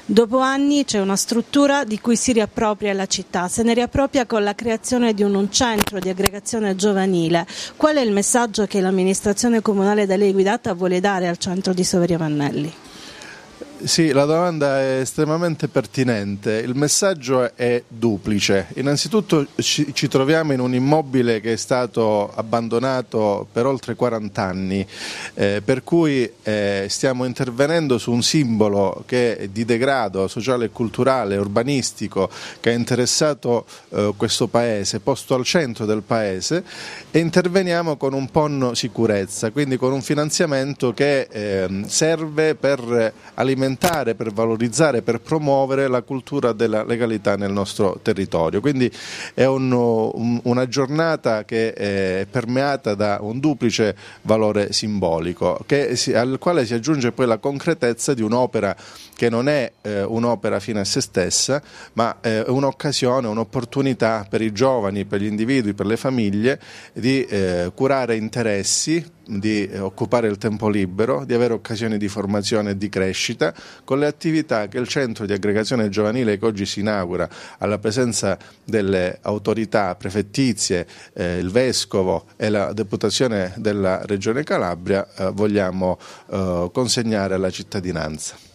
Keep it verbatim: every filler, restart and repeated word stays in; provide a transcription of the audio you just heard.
Dopo anni c'è una struttura di cui si riappropria la città, se ne riappropria con la creazione di un, un centro di aggregazione giovanile. Qual è il messaggio che l'amministrazione comunale da lei guidata vuole dare al centro di Soverio Vannelli? Sì, la domanda è estremamente pertinente. Il messaggio è duplice. Innanzitutto ci, ci troviamo in un immobile che è stato abbandonato per oltre quaranta anni, eh, per cui eh, stiamo intervenendo su un simbolo che è di degrado sociale e culturale, urbanistico, che ha interessato eh, questo paese, posto al centro del paese, e interveniamo con un P O N sicurezza, quindi con un finanziamento che eh, serve per alimentare, per valorizzare, per promuovere la cultura della legalità nel nostro territorio. Quindi è un, un, una giornata che è permeata da un duplice valore simbolico, che si, al quale si aggiunge poi la concretezza di un'opera che non è eh, un'opera fine a se stessa, ma è eh, un'occasione, un'opportunità per i giovani, per gli individui, per le famiglie di eh, curare interessi, di occupare il tempo libero, di avere occasioni di formazione e di crescita con le attività che il centro di aggregazione giovanile che oggi si inaugura alla presenza delle autorità prefettizie, eh, il Vescovo e la Deputazione della Regione Calabria eh, vogliamo eh, consegnare alla cittadinanza.